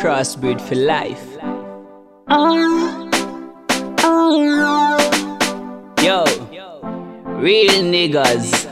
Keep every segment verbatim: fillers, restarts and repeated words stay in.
Crossbreed for life. Oh, oh. Yo, real niggas.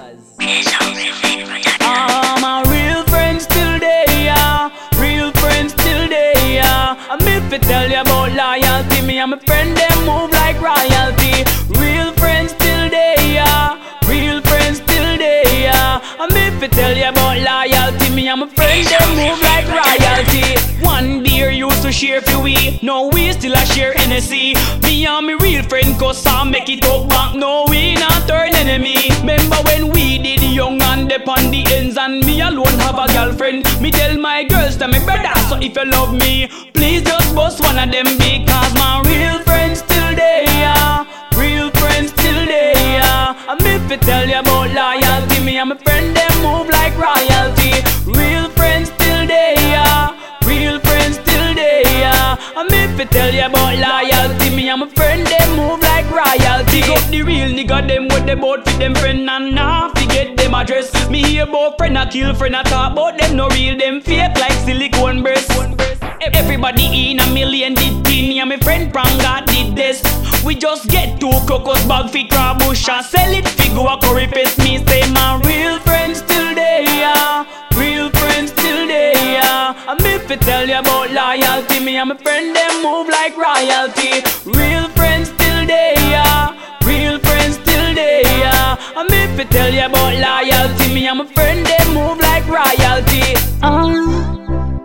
Ah, my real friends still there, yeah. Real friends still there, yeah. I'm if I tell you about loyalty, me and my friend them move like royalty. Real friends still there, yeah. Real friends still there, yeah. I'm if I tell you about loyalty, me and my friend them move like royalty. One beer used to share for we, now we still a share N S C. Me and my real friend cause I make it up back, no we not turn enemy. Remember when we did young and dep on the ends and me alone have a girlfriend. Me tell my girls to me brother, so if you love me, please just bust one of them because my real friends still there, yeah. Real friends still there, yeah. And if I tell you about loyalty, me and my friend them move like royalty. Real friends still there, yeah. Real friends still there, yeah. And if I tell you about loyalty, me and my friend them move like royalty. Pick up the real nigga them with the boat fit them friend and nah forget them address. Me hear about friend a kill friend a talk about them no real, them fake like silicone breast. Everybody in a million did thing, me and my friend Pranga did this. We just get two crocus bag fi crab bush and sell it fi go a curry paste. Me say my real friends still there, yeah. Real friends still there, yeah. And if I tell you about loyalty, me and my friend them move like royalty. Real friends still there, yeah. Real friends still there, yeah. And if I tell you about loyalty, me and my friend them move like royalty. Oh,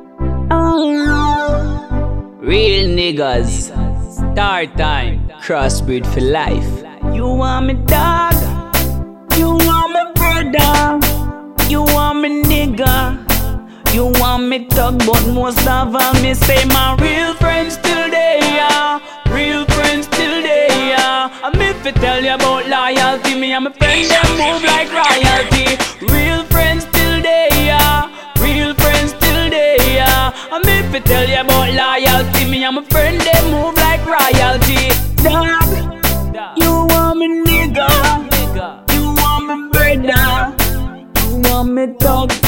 oh. Real niggas. Start time. Crossbreed for life. You want me dog, you want me brother, you want me nigga, you want me thug, but most of all me say my real friends still there, yeah. Real friends still there, yeah. And if I tell you about loyalty, me and my friends them move like royalty. Real friends still there, yeah. Real friends still there, yeah. And if I tell you about loyalty, me and my friend them move like royalty. Dog, you want me nigga, you want me brother, you want me thug.